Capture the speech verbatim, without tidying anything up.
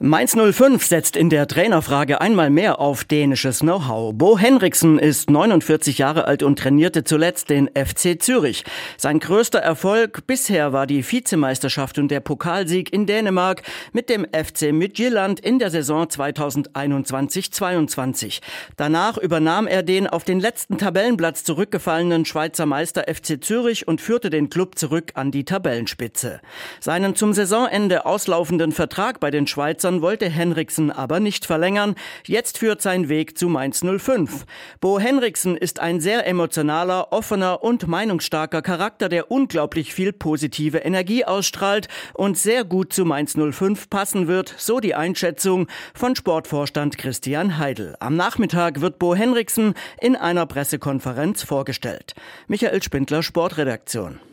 Mainz null fünf setzt in der Trainerfrage einmal mehr auf dänisches Know-how. Bo Henriksen ist neunundvierzig Jahre alt und trainierte zuletzt den F C Zürich. Sein größter Erfolg bisher war die Vizemeisterschaft und der Pokalsieg in Dänemark mit dem F C Midtjylland in der Saison zweitausendeinundzwanzig zweiundzwanzig. Danach übernahm er den auf den letzten Tabellenplatz zurückgefallenen Schweizer Meister F C Zürich und führte den Klub zurück an die Tabellenspitze. Seinen zum Saisonende auslaufenden Vertrag bei den Schweizern wollte Henriksen aber nicht verlängern. Jetzt führt sein Weg zu Mainz null fünf. Bo Henriksen ist ein sehr emotionaler, offener und meinungsstarker Charakter, der unglaublich viel positive Energie ausstrahlt und sehr gut zu Mainz null fünf passen wird, so die Einschätzung von Sportvorstand Christian Heidel. Am Nachmittag wird Bo Henriksen in einer Pressekonferenz vorgestellt. Michael Spindler, Sportredaktion.